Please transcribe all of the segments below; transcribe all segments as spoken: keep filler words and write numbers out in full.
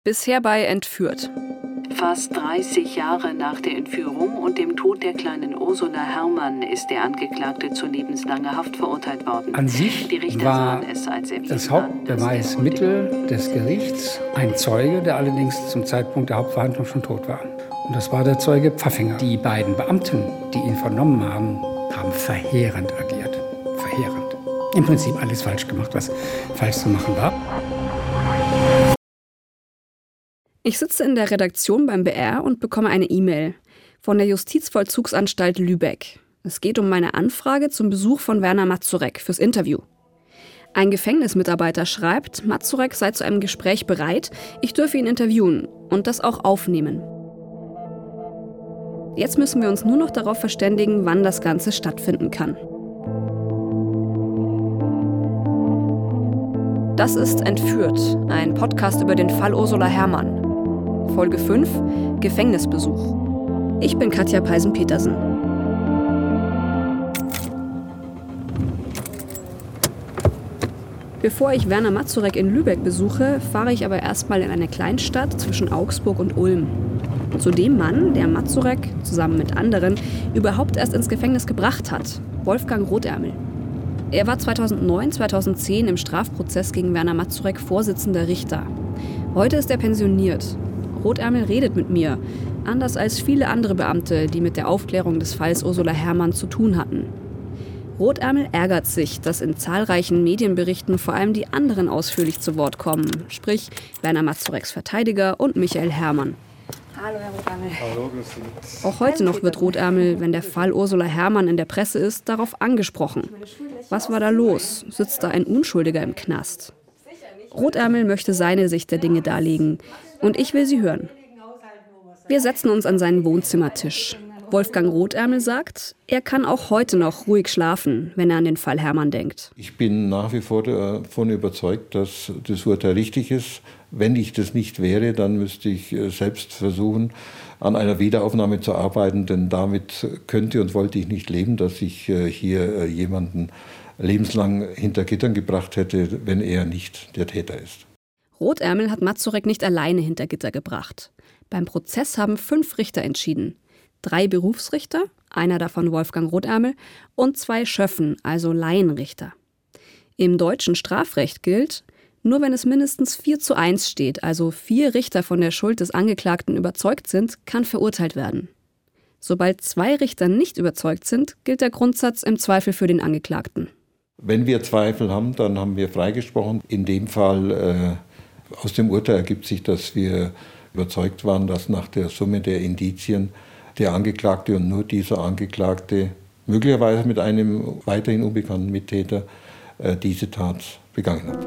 Bisher bei Entführt. Fast dreißig Jahre nach der Entführung und dem Tod der kleinen Ursula Herrmann ist der Angeklagte zu lebenslanger Haft verurteilt worden. An sich Die Richter war sahen es als erwiesen das an, Hauptbeweismittel des Gerichts ein Zeuge, der allerdings zum Zeitpunkt der Hauptverhandlung schon tot war. Und das war der Zeuge Pfaffinger. Die beiden Beamten, die ihn vernommen haben, haben verheerend agiert. Verheerend. Im Prinzip alles falsch gemacht, was falsch zu machen war. Ich sitze in der Redaktion beim B R und bekomme eine E-Mail von der Justizvollzugsanstalt Lübeck. Es geht um meine Anfrage zum Besuch von Werner Mazurek fürs Interview. Ein Gefängnismitarbeiter schreibt, Mazurek sei zu einem Gespräch bereit, ich dürfe ihn interviewen und das auch aufnehmen. Jetzt müssen wir uns nur noch darauf verständigen, wann das Ganze stattfinden kann. Das ist Entführt, ein Podcast über den Fall Ursula Herrmann. Folge fünf, Gefängnisbesuch. Ich bin Katja Peisen-Petersen. Bevor ich Werner Mazurek in Lübeck besuche, fahre ich aber erstmal in eine Kleinstadt zwischen Augsburg und Ulm. Zu dem Mann, der Mazurek, zusammen mit anderen, überhaupt erst ins Gefängnis gebracht hat, Wolfgang Rotärmel. Er war zweitausendneun, zweitausendzehn im Strafprozess gegen Werner Mazurek Vorsitzender Richter. Heute ist er pensioniert. Rotärmel redet mit mir, anders als viele andere Beamte, die mit der Aufklärung des Falls Ursula Herrmann zu tun hatten. Rotärmel ärgert sich, dass in zahlreichen Medienberichten vor allem die anderen ausführlich zu Wort kommen, sprich Werner Mazureks Verteidiger und Michael Herrmann. Hallo, Herr Rotärmel. Hallo, grüß Sie. Auch heute noch wird Rotärmel, wenn der Fall Ursula Herrmann in der Presse ist, darauf angesprochen. Was war da los? Sitzt da ein Unschuldiger im Knast? Rotärmel möchte seine Sicht der Dinge darlegen und ich will sie hören. Wir setzen uns an seinen Wohnzimmertisch. Wolfgang Rotärmel sagt, er kann auch heute noch ruhig schlafen, wenn er an den Fall Herrmann denkt. Ich bin nach wie vor davon überzeugt, dass das Urteil richtig ist. Wenn ich das nicht wäre, dann müsste ich selbst versuchen, an einer Wiederaufnahme zu arbeiten, denn damit könnte und wollte ich nicht leben, dass ich hier jemanden lebenslang hinter Gittern gebracht hätte, wenn er nicht der Täter ist. Rotärmel hat Mazurek nicht alleine hinter Gitter gebracht. Beim Prozess haben fünf Richter entschieden. Drei Berufsrichter, einer davon Wolfgang Rotärmel, und zwei Schöffen, also Laienrichter. Im deutschen Strafrecht gilt, nur wenn es mindestens vier zu eins steht, also vier Richter von der Schuld des Angeklagten überzeugt sind, kann verurteilt werden. Sobald zwei Richter nicht überzeugt sind, gilt der Grundsatz im Zweifel für den Angeklagten. Wenn wir Zweifel haben, dann haben wir freigesprochen. In dem Fall äh, aus dem Urteil ergibt sich, dass wir überzeugt waren, dass nach der Summe der Indizien der Angeklagte und nur dieser Angeklagte, möglicherweise mit einem weiterhin unbekannten Mittäter, äh, diese Tat begangen hat.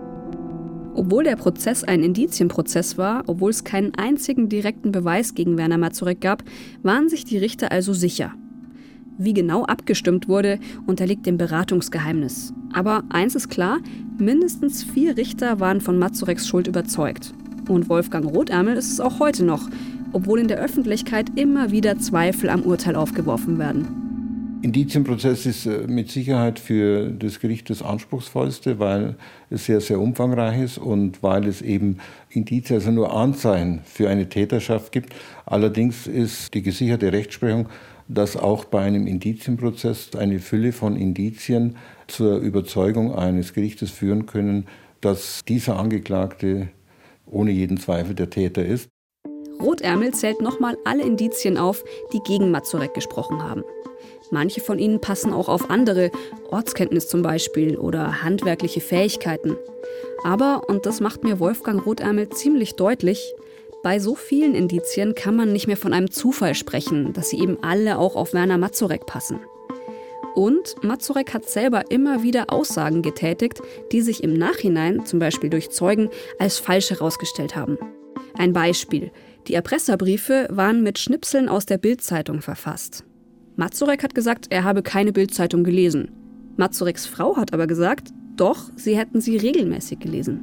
Obwohl der Prozess ein Indizienprozess war, obwohl es keinen einzigen direkten Beweis gegen Werner Mazurek gab, waren sich die Richter also sicher. Wie genau abgestimmt wurde, unterliegt dem Beratungsgeheimnis. Aber eins ist klar, mindestens vier Richter waren von Mazureks Schuld überzeugt. Und Wolfgang Rotärmel ist es auch heute noch, obwohl in der Öffentlichkeit immer wieder Zweifel am Urteil aufgeworfen werden. Indizienprozess ist mit Sicherheit für das Gericht das Anspruchsvollste, weil es sehr, sehr umfangreich ist und weil es eben Indizien, also nur Anzeichen für eine Täterschaft gibt. Allerdings ist die gesicherte Rechtsprechung, dass auch bei einem Indizienprozess eine Fülle von Indizien zur Überzeugung eines Gerichtes führen können, dass dieser Angeklagte ohne jeden Zweifel der Täter ist. Rotärmel zählt nochmal alle Indizien auf, die gegen Mazurek gesprochen haben. Manche von ihnen passen auch auf andere, Ortskenntnis zum Beispiel oder handwerkliche Fähigkeiten. Aber, und das macht mir Wolfgang Rotärmel ziemlich deutlich, bei so vielen Indizien kann man nicht mehr von einem Zufall sprechen, dass sie eben alle auch auf Werner Mazurek passen. Und Mazurek hat selber immer wieder Aussagen getätigt, die sich im Nachhinein, zum Beispiel durch Zeugen, als falsch herausgestellt haben. Ein Beispiel: Die Erpresserbriefe waren mit Schnipseln aus der Bild-Zeitung verfasst. Mazurek hat gesagt, er habe keine Bild-Zeitung gelesen. Mazureks Frau hat aber gesagt, doch, sie hätten sie regelmäßig gelesen.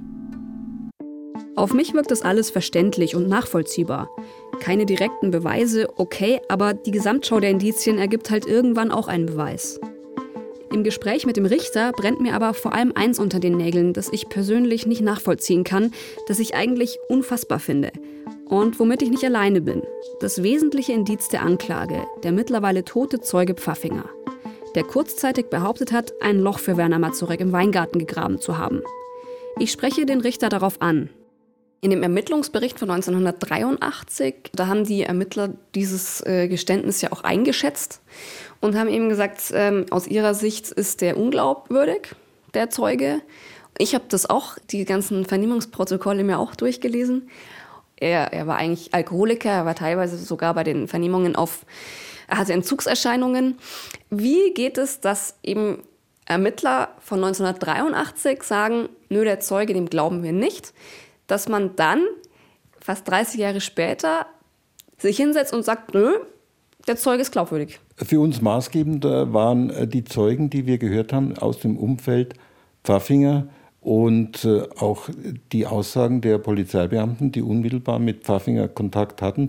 Auf mich wirkt das alles verständlich und nachvollziehbar. Keine direkten Beweise, okay, aber die Gesamtschau der Indizien ergibt halt irgendwann auch einen Beweis. Im Gespräch mit dem Richter brennt mir aber vor allem eins unter den Nägeln, das ich persönlich nicht nachvollziehen kann, das ich eigentlich unfassbar finde. Und womit ich nicht alleine bin. Das wesentliche Indiz der Anklage, der mittlerweile tote Zeuge Pfaffinger, der kurzzeitig behauptet hat, ein Loch für Werner Mazurek im Weingarten gegraben zu haben. Ich spreche den Richter darauf an. In dem Ermittlungsbericht von neunzehnhundertdreiundachtzig, da haben die Ermittler dieses äh, Geständnis ja auch eingeschätzt und haben eben gesagt, ähm, aus ihrer Sicht ist der unglaubwürdig, der Zeuge. Ich habe das auch, die ganzen Vernehmungsprotokolle mir auch durchgelesen. Er, er war eigentlich Alkoholiker, er war teilweise sogar bei den Vernehmungen auf, er hatte Entzugserscheinungen. Wie geht es, dass eben Ermittler von neunzehnhundertdreiundachtzig sagen, nö, der Zeuge, dem glauben wir nicht, dass man dann fast dreißig Jahre später sich hinsetzt und sagt, nö, der Zeuge ist glaubwürdig? Für uns maßgebend waren die Zeugen, die wir gehört haben, aus dem Umfeld Pfaffinger, und äh, auch die Aussagen der Polizeibeamten, die unmittelbar mit Pfaffinger Kontakt hatten,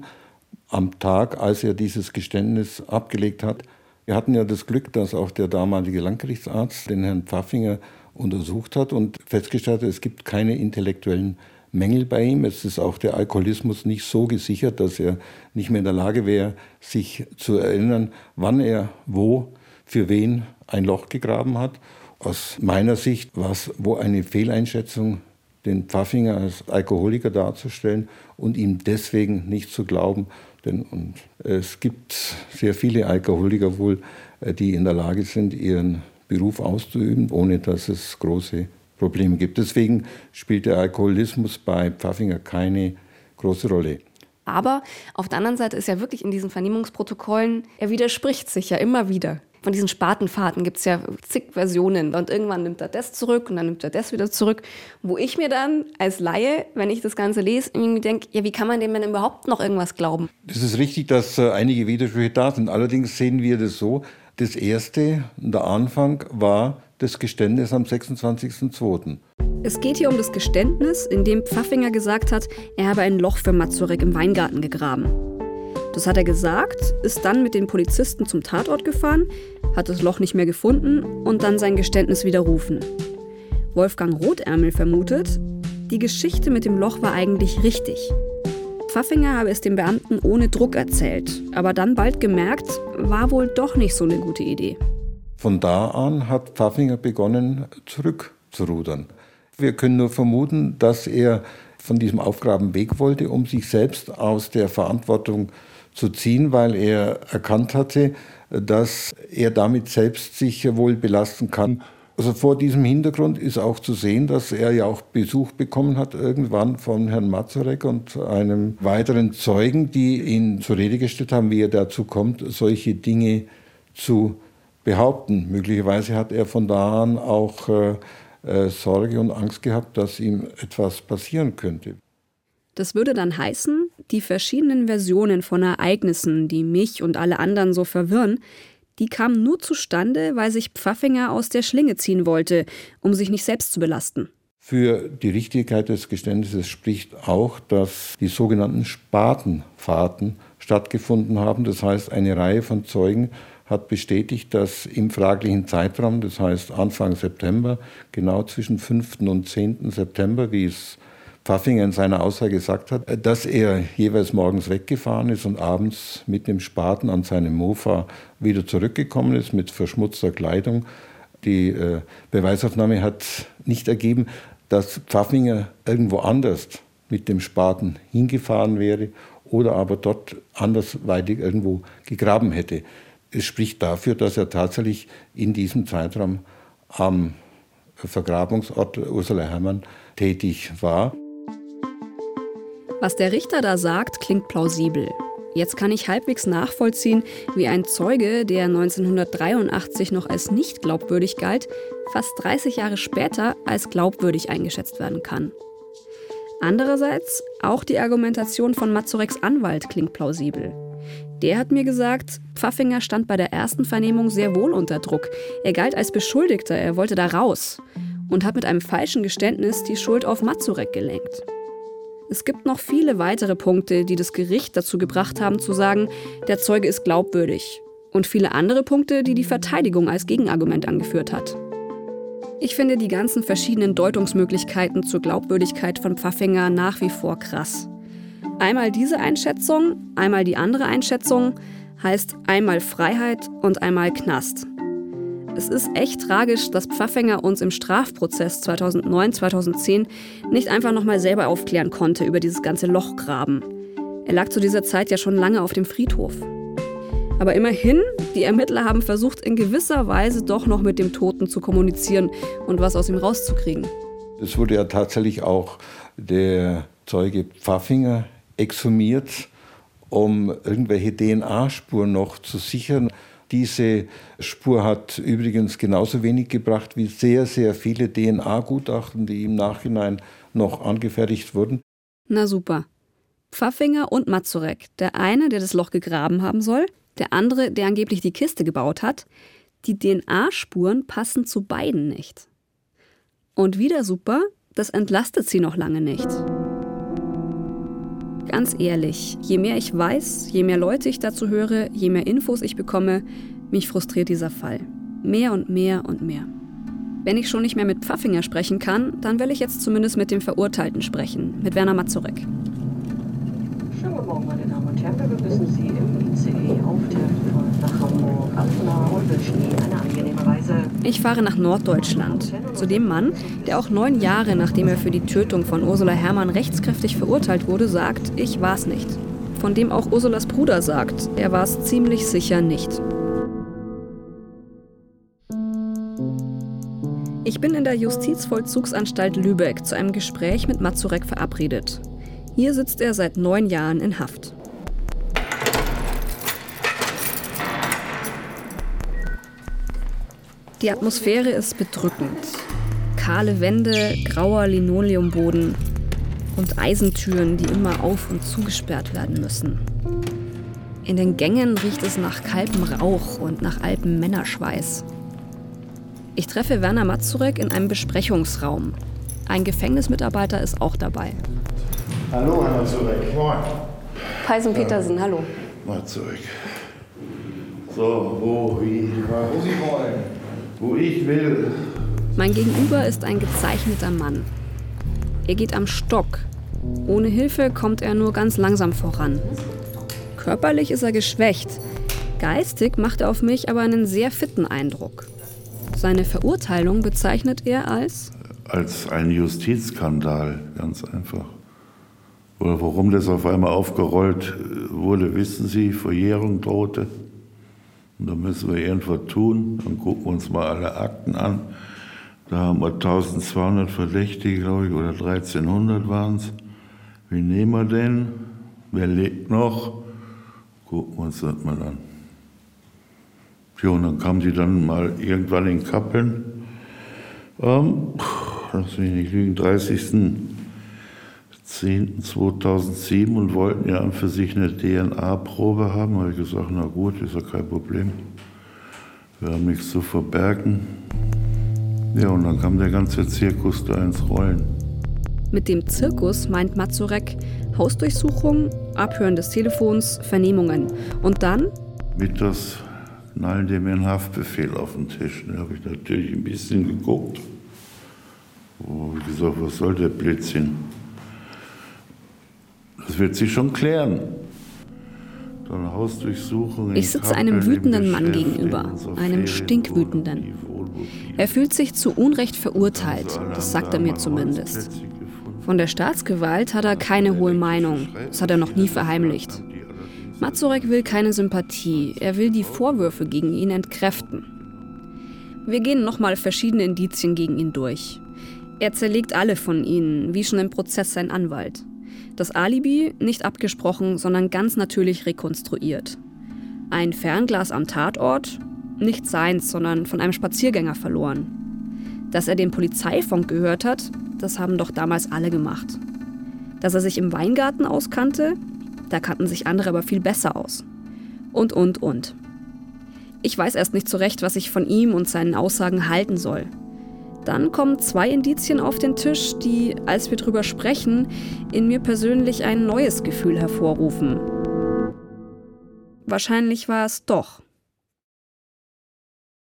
am Tag, als er dieses Geständnis abgelegt hat. Wir hatten ja das Glück, dass auch der damalige Landgerichtsarzt den Herrn Pfaffinger untersucht hat und festgestellt hat, es gibt keine intellektuellen Mängel bei ihm. Es ist auch der Alkoholismus nicht so gesichert, dass er nicht mehr in der Lage wäre, sich zu erinnern, wann er wo, für wen ein Loch gegraben hat. Aus meiner Sicht war es wohl eine Fehleinschätzung, den Pfaffinger als Alkoholiker darzustellen und ihm deswegen nicht zu glauben. Denn und es gibt sehr viele Alkoholiker wohl, die in der Lage sind, ihren Beruf auszuüben, ohne dass es große Probleme gibt. Deswegen spielt der Alkoholismus bei Pfaffinger keine große Rolle. Aber auf der anderen Seite ist ja wirklich in diesen Vernehmungsprotokollen, er widerspricht sich ja immer wieder. Von diesen Spatenfahrten gibt es ja zig Versionen und irgendwann nimmt er das zurück und dann nimmt er das wieder zurück, wo ich mir dann als Laie, wenn ich das Ganze lese, irgendwie denke, ja, wie kann man dem denn überhaupt noch irgendwas glauben? Das ist richtig, dass äh, einige Widersprüche da sind. Allerdings sehen wir das so, das erste, der Anfang war das Geständnis am sechsundzwanzigsten zweiten Es geht hier um das Geständnis, in dem Pfaffinger gesagt hat, er habe ein Loch für Mazurek im Weingarten gegraben. Das hat er gesagt, ist dann mit den Polizisten zum Tatort gefahren, hat das Loch nicht mehr gefunden und dann sein Geständnis widerrufen. Wolfgang Rotärmel vermutet, die Geschichte mit dem Loch war eigentlich richtig. Pfaffinger habe es dem Beamten ohne Druck erzählt, aber dann bald gemerkt, war wohl doch nicht so eine gute Idee. Von da an hat Pfaffinger begonnen, zurückzurudern. Wir können nur vermuten, dass er von diesem Aufgraben weg wollte, um sich selbst aus der Verantwortung zu ziehen, weil er erkannt hatte, dass er damit selbst sich wohl belasten kann. Also vor diesem Hintergrund ist auch zu sehen, dass er ja auch Besuch bekommen hat irgendwann von Herrn Mazurek und einem weiteren Zeugen, die ihn zur Rede gestellt haben, wie er dazu kommt, solche Dinge zu behaupten. Möglicherweise hat er von da an auch äh, äh, Sorge und Angst gehabt, dass ihm etwas passieren könnte. Das würde dann heißen, die verschiedenen Versionen von Ereignissen, die mich und alle anderen so verwirren, die kamen nur zustande, weil sich Pfaffinger aus der Schlinge ziehen wollte, um sich nicht selbst zu belasten. Für die Richtigkeit des Geständnisses spricht auch, dass die sogenannten Spatenfahrten stattgefunden haben. Das heißt, eine Reihe von Zeugen hat bestätigt, dass im fraglichen Zeitraum, das heißt Anfang September, genau zwischen fünften und zehnten September, wie es Pfaffinger in seiner Aussage gesagt hat, dass er jeweils morgens weggefahren ist und abends mit dem Spaten an seinem Mofa wieder zurückgekommen ist mit verschmutzter Kleidung. Die äh, Beweisaufnahme hat nicht ergeben, dass Pfaffinger irgendwo anders mit dem Spaten hingefahren wäre oder aber dort andersweitig irgendwo gegraben hätte. Es spricht dafür, dass er tatsächlich in diesem Zeitraum am Vergrabungsort Ursula Herrmann tätig war. Was der Richter da sagt, klingt plausibel. Jetzt kann ich halbwegs nachvollziehen, wie ein Zeuge, der neunzehnhundertdreiundachtzig noch als nicht glaubwürdig galt, fast dreißig Jahre später als glaubwürdig eingeschätzt werden kann. Andererseits, auch die Argumentation von Mazureks Anwalt klingt plausibel. Der hat mir gesagt, Pfaffinger stand bei der ersten Vernehmung sehr wohl unter Druck. Er galt als Beschuldigter, er wollte da raus und hat mit einem falschen Geständnis die Schuld auf Mazurek gelenkt. Es gibt noch viele weitere Punkte, die das Gericht dazu gebracht haben zu sagen, der Zeuge ist glaubwürdig. Und viele andere Punkte, die die Verteidigung als Gegenargument angeführt hat. Ich finde die ganzen verschiedenen Deutungsmöglichkeiten zur Glaubwürdigkeit von Pfaffinger nach wie vor krass. Einmal diese Einschätzung, einmal die andere Einschätzung, heißt einmal Freiheit und einmal Knast. Es ist echt tragisch, dass Pfaffinger uns im Strafprozess zweitausendneun, zweitausendzehn nicht einfach nochmal selber aufklären konnte über dieses ganze Lochgraben. Er lag zu dieser Zeit ja schon lange auf dem Friedhof. Aber immerhin, die Ermittler haben versucht, in gewisser Weise doch noch mit dem Toten zu kommunizieren und was aus ihm rauszukriegen. Es wurde ja tatsächlich auch der Zeuge Pfaffinger exhumiert, um irgendwelche D N A-Spuren noch zu sichern. Diese Spur hat übrigens genauso wenig gebracht wie sehr, sehr viele D N A-Gutachten, die im Nachhinein noch angefertigt wurden. Na super. Pfaffinger und Mazurek, der eine, der das Loch gegraben haben soll, der andere, der angeblich die Kiste gebaut hat, die D N A-Spuren passen zu beiden nicht. Und wieder super, das entlastet sie noch lange nicht. Ganz ehrlich, je mehr ich weiß, je mehr Leute ich dazu höre, je mehr Infos ich bekomme, mich frustriert dieser Fall. Mehr und mehr und mehr. Wenn ich schon nicht mehr mit Pfaffinger sprechen kann, dann will ich jetzt zumindest mit dem Verurteilten sprechen, mit Werner Mazurek. Schönen guten Morgen, meine Damen und Herren. Wir begrüßen Sie im I C E-Auftakt von nach Hamburg. Abfahrt und wünschen Ihnen eine angenehme Reise. Ich fahre nach Norddeutschland, zu dem Mann, der auch neun Jahre nachdem er für die Tötung von Ursula Herrmann rechtskräftig verurteilt wurde, sagt, ich war's nicht. Von dem auch Ursulas Bruder sagt, er war's ziemlich sicher nicht. Ich bin in der Justizvollzugsanstalt Lübeck zu einem Gespräch mit Mazurek verabredet. Hier sitzt er seit neun Jahren in Haft. Die Atmosphäre ist bedrückend. Kahle Wände, grauer Linoleumboden und Eisentüren, die immer auf- und zugesperrt werden müssen. In den Gängen riecht es nach kaltem Rauch und nach altem Männerschweiß. Ich treffe Werner Mazurek in einem Besprechungsraum. Ein Gefängnismitarbeiter ist auch dabei. Hallo, Herr Mazurek. Moin. Peisen Petersen, hallo. Mazurek. So, wo, wie, wo Sie wollen. Wo ich will. Mein Gegenüber ist ein gezeichneter Mann. Er geht am Stock. Ohne Hilfe kommt er nur ganz langsam voran. Körperlich ist er geschwächt. Geistig macht er auf mich aber einen sehr fitten Eindruck. Seine Verurteilung bezeichnet er als? Als ein Justizskandal, ganz einfach. Oder warum das auf einmal aufgerollt wurde, wissen Sie, Verjährung drohte. Und da müssen wir irgendwas tun. Dann gucken wir uns mal alle Akten an. Da haben wir eintausendzweihundert Verdächtige, glaube ich, oder dreizehnhundert waren es. Wie nehmen wir den? Wer lebt noch? Gucken wir uns das mal an. Ja, und dann kamen die dann mal irgendwann in Kappeln. Ähm, lass mich nicht lügen, dreißigsten zehnten zweitausendsieben und wollten ja an für sich eine D N A-Probe haben. Da habe ich gesagt, na gut, ist ja kein Problem. Wir haben nichts zu verbergen. Ja, und dann kam der ganze Zirkus da ins Rollen. Mit dem Zirkus meint Mazurek Hausdurchsuchung, Abhören des Telefons, Vernehmungen. Und dann? Mittags knallen die mir einen Haftbefehl auf den Tisch. Da habe ich natürlich ein bisschen geguckt. Oh, wie gesagt, was soll der Blödsinn? Das wird sich schon klären. So eine Hausdurchsuchung. Ich sitze einem wütenden Mann gegenüber, einem stinkwütenden. Er fühlt sich zu Unrecht verurteilt, das sagt er mir zumindest. Von der Staatsgewalt hat er keine hohe Meinung, das hat er noch nie verheimlicht. Mazurek will keine Sympathie, er will die Vorwürfe gegen ihn entkräften. Wir gehen nochmal verschiedene Indizien gegen ihn durch. Er zerlegt alle von ihnen, wie schon im Prozess sein Anwalt. Das Alibi nicht abgesprochen, sondern ganz natürlich rekonstruiert. Ein Fernglas am Tatort, nicht seins, sondern von einem Spaziergänger verloren. Dass er den Polizeifunk gehört hat, das haben doch damals alle gemacht. Dass er sich im Weingarten auskannte, da kannten sich andere aber viel besser aus. Und, und, und. Ich weiß erst nicht so recht, was ich von ihm und seinen Aussagen halten soll. Dann kommen zwei Indizien auf den Tisch, die, als wir drüber sprechen, in mir persönlich ein neues Gefühl hervorrufen. Wahrscheinlich war es doch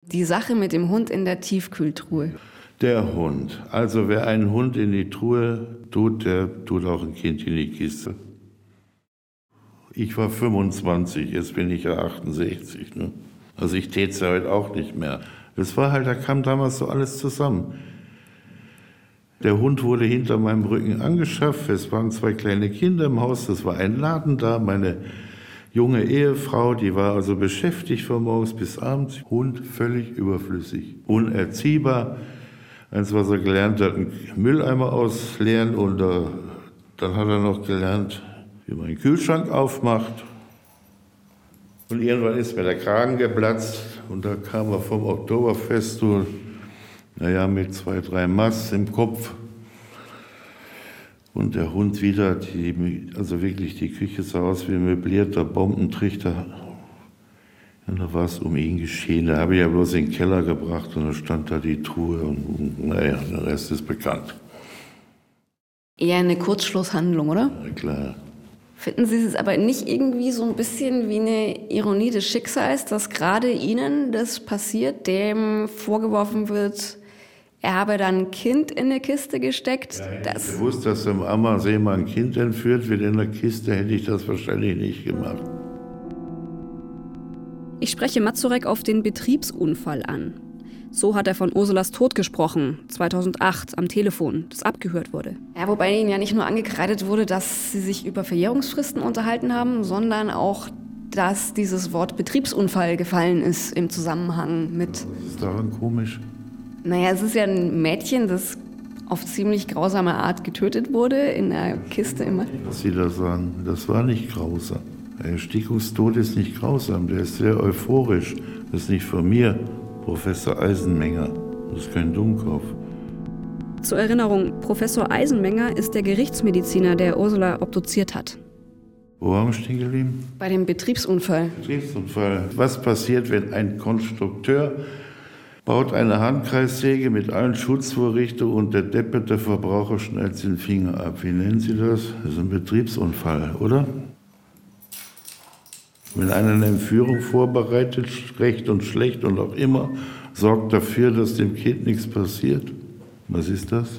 Die Sache mit dem Hund in der Tiefkühltruhe. Der Hund. Also wer einen Hund in die Truhe tut, der tut auch ein Kind in die Kiste. Ich war fünfundzwanzig, jetzt bin ich ja achtundsechzig. Ne? Also ich täte es ja heute auch nicht mehr. Das war halt, da kam damals so alles zusammen. Der Hund wurde hinter meinem Rücken angeschafft. Es waren zwei kleine Kinder im Haus, das war ein Laden da. Meine junge Ehefrau, die war also beschäftigt von morgens bis abends. Hund völlig überflüssig, unerziehbar. Eins, was er gelernt hat, einen Mülleimer ausleeren und äh, dann hat er noch gelernt, wie man einen Kühlschrank aufmacht. Und irgendwann ist mir der Kragen geplatzt und da kam er vom Oktoberfest, so, naja, mit zwei, drei Mass im Kopf. Und der Hund wieder, die, also wirklich, die Küche sah aus wie ein möblierter Bombentrichter. Und da war es um ihn geschehen. Da habe ich ja bloß in den Keller gebracht und da stand da die Truhe und naja, der Rest ist bekannt. Eher eine Kurzschlusshandlung, oder? Ja, klar. Finden Sie es aber nicht irgendwie so ein bisschen wie eine Ironie des Schicksals, dass gerade Ihnen das passiert, dem vorgeworfen wird, er habe dann ein Kind in eine Kiste gesteckt? Ja, hätte ich gewusst, dass am Ammersee mal ein Kind entführt wird in der Kiste, hätte ich das wahrscheinlich nicht gemacht. Ich spreche Mazurek auf den Betriebsunfall an. So hat er von Ursulas Tod gesprochen, zweitausendacht am Telefon, das abgehört wurde. Ja, wobei ihnen ja nicht nur angekreidet wurde, dass sie sich über Verjährungsfristen unterhalten haben, sondern auch, dass dieses Wort Betriebsunfall gefallen ist im Zusammenhang mit... Was ist daran komisch? Naja, es ist ja ein Mädchen, das auf ziemlich grausame Art getötet wurde in einer Kiste immer. Was Sie da sagen, das war nicht grausam. Der Erstickungstod ist nicht grausam, der ist sehr euphorisch. Das ist nicht von mir, Professor Eisenmenger. Das ist kein Dummkopf. Zur Erinnerung, Professor Eisenmenger ist der Gerichtsmediziner, der Ursula obduziert hat. Wo waren wir stehen geblieben? Bei dem Betriebsunfall. Betriebsunfall. Was passiert, wenn ein Konstrukteur baut eine Handkreissäge mit allen Schutzvorrichtungen und der depperte Verbraucher schneidet den Finger ab? Wie nennen Sie das? Das ist ein Betriebsunfall, oder? Wenn einer eine Entführung vorbereitet, recht und schlecht und auch immer, sorgt dafür, dass dem Kind nichts passiert. Was ist das?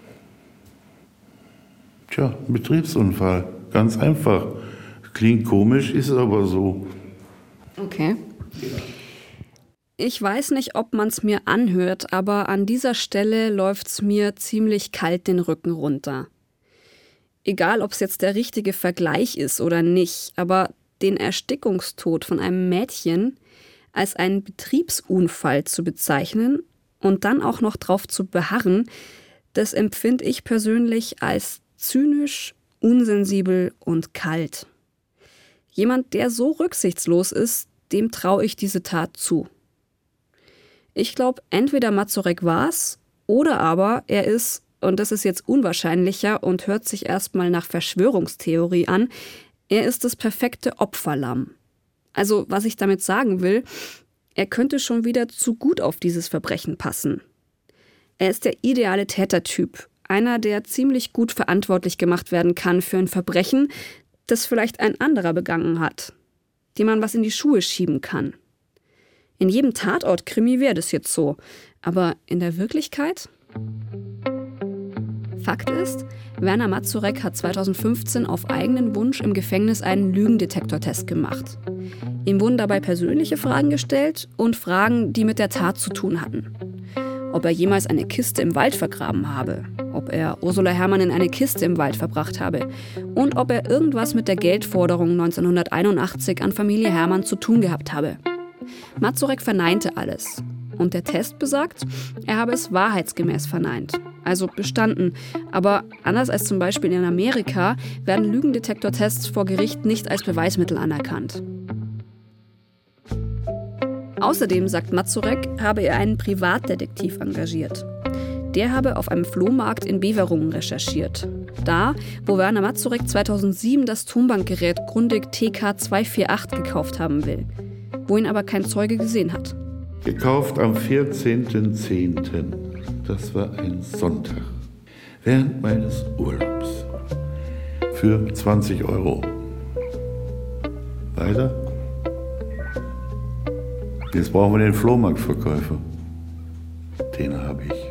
Tja, ein Betriebsunfall. Ganz einfach. Klingt komisch, ist aber so. Okay. Ich weiß nicht, ob man es mir anhört, aber an dieser Stelle läuft es mir ziemlich kalt den Rücken runter. Egal, ob es jetzt der richtige Vergleich ist oder nicht, aber den Erstickungstod von einem Mädchen als einen Betriebsunfall zu bezeichnen und dann auch noch drauf zu beharren, das empfinde ich persönlich als zynisch, unsensibel und kalt. Jemand, der so rücksichtslos ist, dem traue ich diese Tat zu. Ich glaube, entweder Mazurek war's oder aber er ist, und das ist jetzt unwahrscheinlicher und hört sich erstmal nach Verschwörungstheorie an, er ist das perfekte Opferlamm. Also, was ich damit sagen will, er könnte schon wieder zu gut auf dieses Verbrechen passen. Er ist der ideale Tätertyp, einer, der ziemlich gut verantwortlich gemacht werden kann für ein Verbrechen, das vielleicht ein anderer begangen hat, dem man was in die Schuhe schieben kann. In jedem Tatort-Krimi wäre das jetzt so, aber in der Wirklichkeit? Fakt ist, Werner Mazurek hat zweitausendfünfzehn auf eigenen Wunsch im Gefängnis einen Lügendetektortest gemacht. Ihm wurden dabei persönliche Fragen gestellt und Fragen, die mit der Tat zu tun hatten. Ob er jemals eine Kiste im Wald vergraben habe, ob er Ursula Herrmann in eine Kiste im Wald verbracht habe und ob er irgendwas mit der Geldforderung neunzehnhunderteinundachtzig an Familie Herrmann zu tun gehabt habe. Mazurek verneinte alles. Und der Test besagt, er habe es wahrheitsgemäß verneint, also bestanden. Aber anders als zum Beispiel in Amerika werden Lügendetektortests vor Gericht nicht als Beweismittel anerkannt. Außerdem, sagt Mazurek, habe er einen Privatdetektiv engagiert. Der habe auf einem Flohmarkt in Beverungen recherchiert. Da, wo Werner Mazurek zweitausendsieben das Tonbankgerät Grundig T K zweihundertachtzig gekauft haben will, wo ihn aber kein Zeuge gesehen hat. Gekauft am vierzehnten zehnten Das war ein Sonntag. Während meines Urlaubs. Für zwanzig Euro. Weiter? Jetzt brauchen wir den Flohmarktverkäufer. Den habe ich.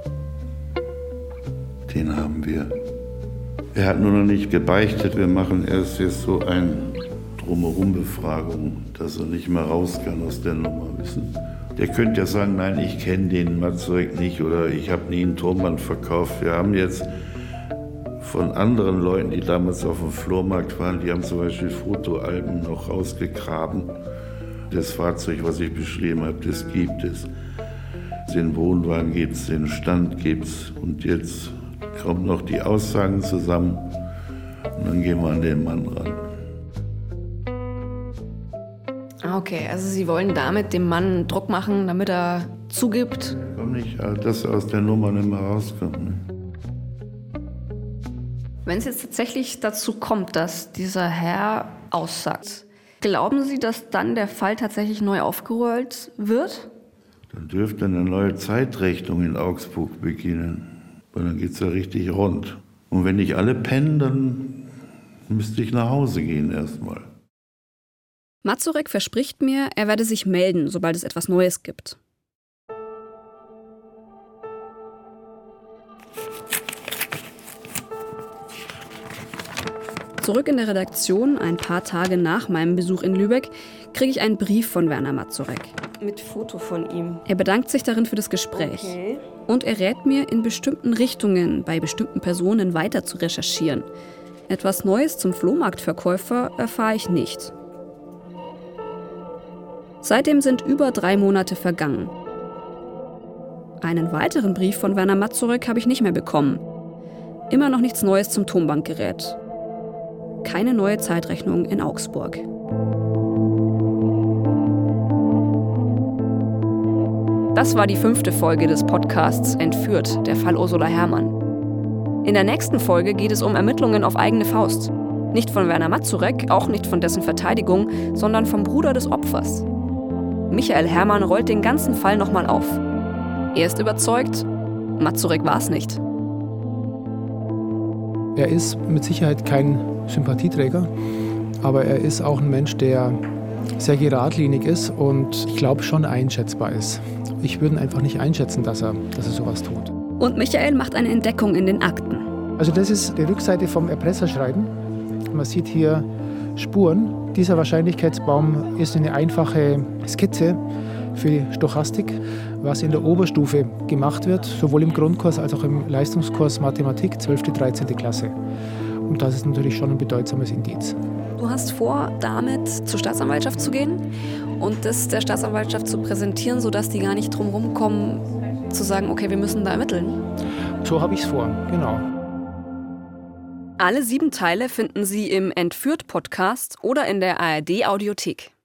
Den haben wir. Er hat nur noch nicht gebeichtet. Wir machen erst jetzt so eine Drumherum-Befragung, dass er nicht mehr raus kann aus der Nummer, wissen. Der könnte ja sagen, nein, ich kenne den Mazurek nicht oder ich habe nie einen Tonband verkauft. Wir haben jetzt von anderen Leuten, die damals auf dem Flohmarkt waren, die haben zum Beispiel Fotoalben noch rausgegraben. Das Fahrzeug, was ich beschrieben habe, das gibt es. Den Wohnwagen gibt es, den Stand gibt es. Und jetzt kommen noch die Aussagen zusammen und dann gehen wir an den Mann ran. Okay, also Sie wollen damit dem Mann Druck machen, damit er zugibt? Komm nicht, dass er aus der Nummer nicht mehr rauskommt. Ne? Wenn es jetzt tatsächlich dazu kommt, dass dieser Herr aussagt, glauben Sie, dass dann der Fall tatsächlich neu aufgerollt wird? Dann dürfte eine neue Zeitrechnung in Augsburg beginnen. Weil dann geht es ja richtig rund. Und wenn nicht alle pennen, dann müsste ich nach Hause gehen erstmal. Mazurek verspricht mir, er werde sich melden, sobald es etwas Neues gibt. Zurück in der Redaktion, ein paar Tage nach meinem Besuch in Lübeck, kriege ich einen Brief von Werner Mazurek. Mit Foto von ihm. Er bedankt sich darin für das Gespräch. Okay. Und er rät mir, in bestimmten Richtungen bei bestimmten Personen weiter zu recherchieren. Etwas Neues zum Flohmarktverkäufer erfahre ich nicht. Seitdem sind über drei Monate vergangen. Einen weiteren Brief von Werner Mazurek habe ich nicht mehr bekommen. Immer noch nichts Neues zum Tonbandgerät. Keine neue Zeitrechnung in Augsburg. Das war die fünfte Folge des Podcasts Entführt, der Fall Ursula Herrmann. In der nächsten Folge geht es um Ermittlungen auf eigene Faust. Nicht von Werner Mazurek, auch nicht von dessen Verteidigung, sondern vom Bruder des Opfers. Michael Herrmann rollt den ganzen Fall nochmal auf. Er ist überzeugt, Mazurek war es nicht. Er ist mit Sicherheit kein Sympathieträger, aber er ist auch ein Mensch, der sehr geradlinig ist und ich glaube schon einschätzbar ist. Ich würde ihn einfach nicht einschätzen, dass er, dass er sowas tut. Und Michael macht eine Entdeckung in den Akten. Also das ist die Rückseite vom Erpresserschreiben. Man sieht hier Spuren. Dieser Wahrscheinlichkeitsbaum ist eine einfache Skizze für die Stochastik, was in der Oberstufe gemacht wird, sowohl im Grundkurs als auch im Leistungskurs Mathematik, zwölfte, dreizehnte Klasse. Und das ist natürlich schon ein bedeutsames Indiz. Du hast vor, damit zur Staatsanwaltschaft zu gehen und das der Staatsanwaltschaft zu präsentieren, sodass die gar nicht drum rumkommen, zu sagen, okay, wir müssen da ermitteln? So habe ich es vor, genau. Alle sieben Teile finden Sie im Entführt-Podcast oder in der A R D-Audiothek.